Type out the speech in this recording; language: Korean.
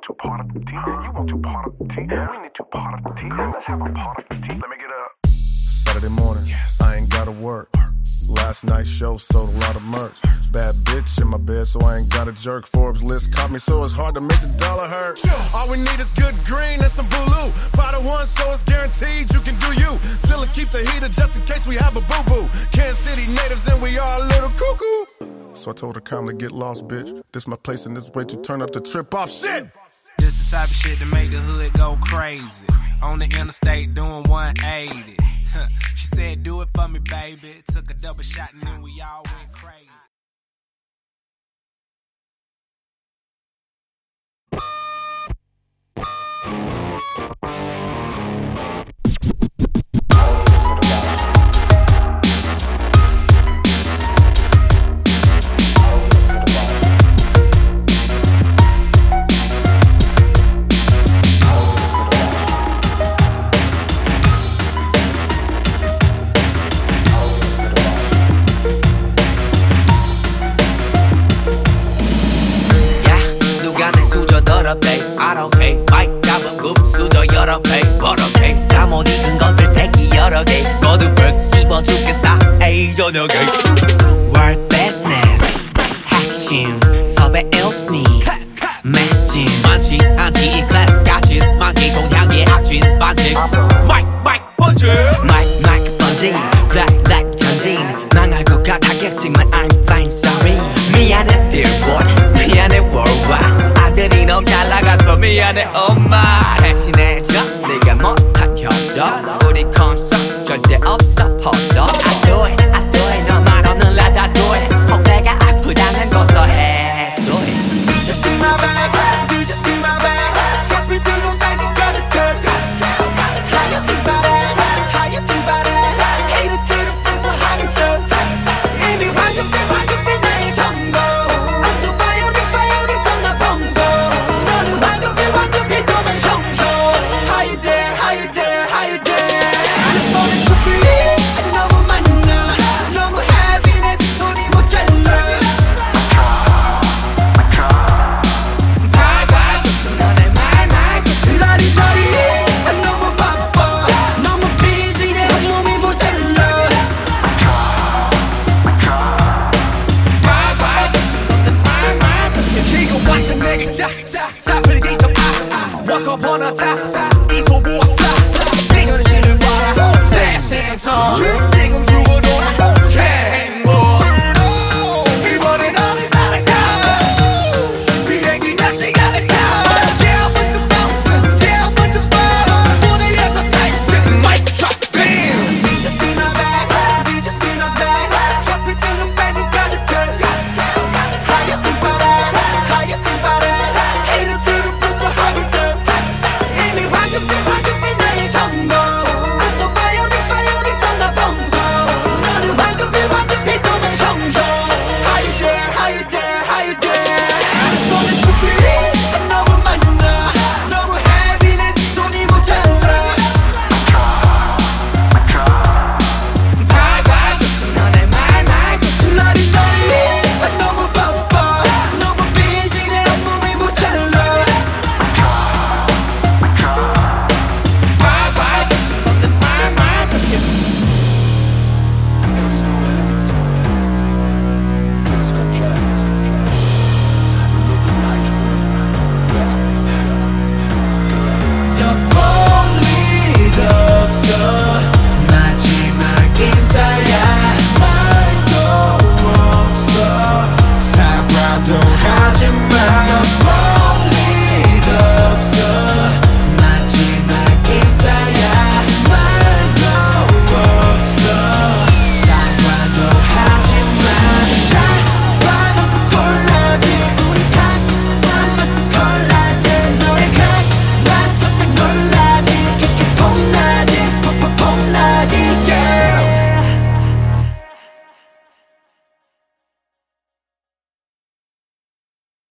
your part of the tea? You want your part of the tea? We need your part of the tea. Let's have a part of the tea. Let me get up. Saturday morning, yes. I ain't gotta work. Last night's show sold a lot of merch. Bad bitch in my bed, so I ain't got a jerk. Forbes list caught me, so it's hard to make the dollar hurt. All we need is good green and some Bulu. 5 to 1, so it's guaranteed you can do you. Still keep the heater just in case we have a boo-boo. Kansas City natives and we are a little cuckoo. So I told her calmly, get lost, bitch. This my place and this way to turn up the trip off shit. This the type of shit to make the hood go crazy. On the interstate doing 180. She said, do it for me, baby. Took a double shot and then we all went crazy. I don't care. 마이크 잡은 굽 수저 여러 배 버럭해 잠옷 익은 것들 새끼 여러 개 거듭 벌써 씹어 죽겠어 에이 저녁에 Work business 핵심 섭외 일스니 매진 많지 않지 이 클래스 같이 많기 동향의 악진 반지 마이크 번지 마이크 번지 블랙 전진 망할 것 같았겠지만 I'm fine sorry 미안해 billboard 미안해 worldwide 아들이 너무 잘 나가서 미안해 엄마 대신해줘 네가 못한 협력 우리 콘서트 절대 없어 hold up I do it 너 말 없는 라다 do it 혹 내가 아프다면 고소해 do it Just see my back you just see my back shopping till I'm back you gotta turn How you feel about it How you feel about it Hate it get up so how you feel 이미 완벽해 나의 성공 I'm so fire 성나 범소 너는 완벽해 너만 성소 How you there how you there how you there 내 손에 촛불이 너무 많나 너무 heavy 내 소리 못 잘라 발발 줬어 너네 말말 줬어 라리저리 너무 바빠 너무 busy 내 몸이 모자라 발발 줬어 너네 말말 줬어 지금 완전 내가 짝짝 사풀기 좀 Once upon a time 이 소부와 싸 내년은 신을 봐라 Same time 지금 죽어도나